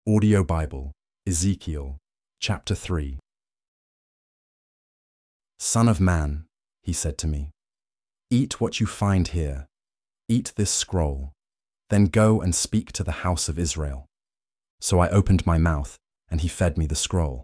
Audio Bible, Ezekiel, chapter 3. Son of man, he said to me, eat what you find here, eat this scroll, then go and speak to the house of Israel. So I opened my mouth, and he fed me the scroll.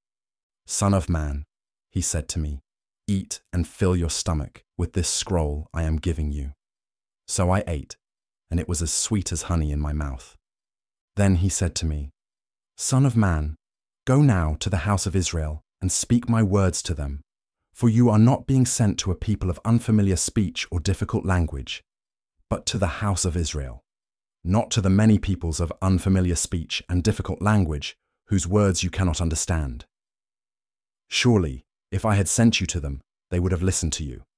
Son of man, he said to me, eat and fill your stomach with this scroll I am giving you. So I ate, and it was as sweet as honey in my mouth. Then he said to me, Son of man, go now to the house of Israel and speak my words to them, for you are not being sent to a people of unfamiliar speech or difficult language, but to the house of Israel, not to the many peoples of unfamiliar speech and difficult language whose words you cannot understand. Surely, if I had sent you to them, they would have listened to you.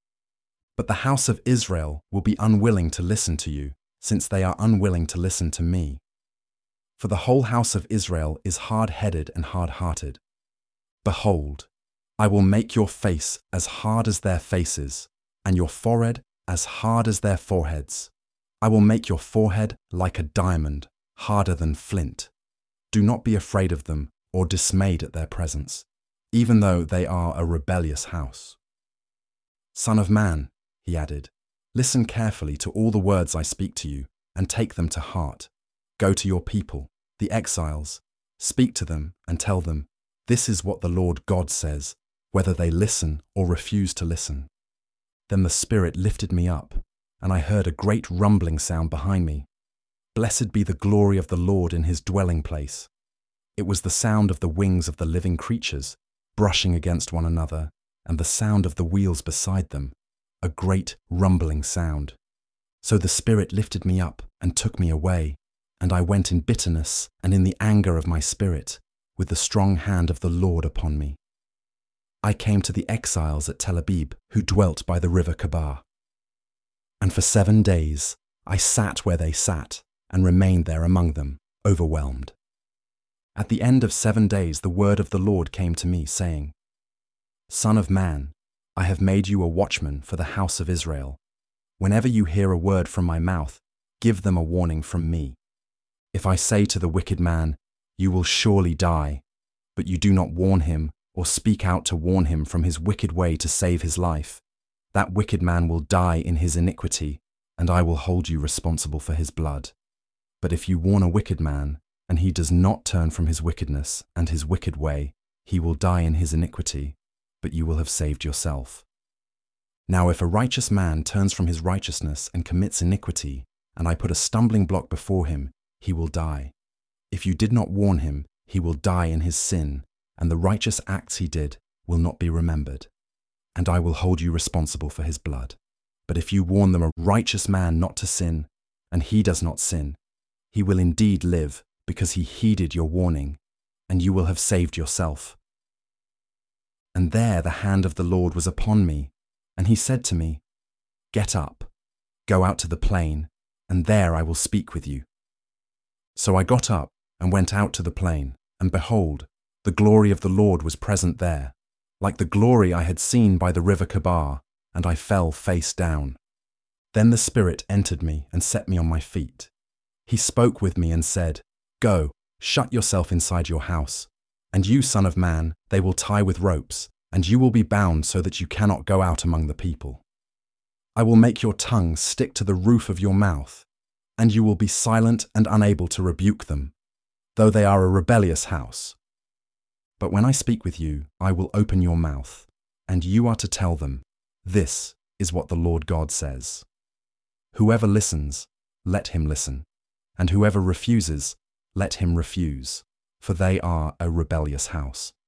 But the house of Israel will be unwilling to listen to you, since they are unwilling to listen to me. For the whole house of Israel is hard-headed and hard-hearted. Behold, I will make your face as hard as their faces, and your forehead as hard as their foreheads. I will make your forehead like a diamond, harder than flint. Do not be afraid of them or dismayed at their presence, even though they are a rebellious house. Son of man, he added, listen carefully to all the words I speak to you, and take them to heart. Go to your people, the exiles, speak to them and tell them, this is what the Lord God says, whether they listen or refuse to listen. Then the Spirit lifted me up, and I heard a great rumbling sound behind me. Blessed be the glory of the Lord in his dwelling place. It was the sound of the wings of the living creatures, brushing against one another, and the sound of the wheels beside them, a great rumbling sound. So the Spirit lifted me up and took me away, and I went in bitterness and in the anger of my spirit, with the strong hand of the Lord upon me. I came to the exiles at Tel Abib, who dwelt by the river Chebar. And for 7 days I sat where they sat, and remained there among them, overwhelmed. At the end of 7 days the word of the Lord came to me, saying, Son of man, I have made you a watchman for the house of Israel. Whenever you hear a word from my mouth, give them a warning from me. If I say to the wicked man, you will surely die, but you do not warn him or speak out to warn him from his wicked way to save his life, that wicked man will die in his iniquity, and I will hold you responsible for his blood. But if you warn a wicked man, and he does not turn from his wickedness and his wicked way, he will die in his iniquity, but you will have saved yourself. Now if a righteous man turns from his righteousness and commits iniquity, and I put a stumbling block before him, he will die. If you did not warn him, he will die in his sin, and the righteous acts he did will not be remembered. And I will hold you responsible for his blood. But if you warn them a righteous man not to sin, and he does not sin, he will indeed live, because he heeded your warning, and you will have saved yourself. And there the hand of the Lord was upon me, and he said to me, Get up, go out to the plain, and there I will speak with you. So I got up and went out to the plain, and behold, the glory of the Lord was present there, like the glory I had seen by the river Chebar, and I fell face down. Then the Spirit entered me and set me on my feet. He spoke with me and said, Go, shut yourself inside your house, and you, son of man, they will tie with ropes, and you will be bound so that you cannot go out among the people. I will make your tongue stick to the roof of your mouth, and you will be silent and unable to rebuke them, though they are a rebellious house. But when I speak with you, I will open your mouth, and you are to tell them, This is what the Lord God says. Whoever listens, let him listen, and whoever refuses, let him refuse, for they are a rebellious house.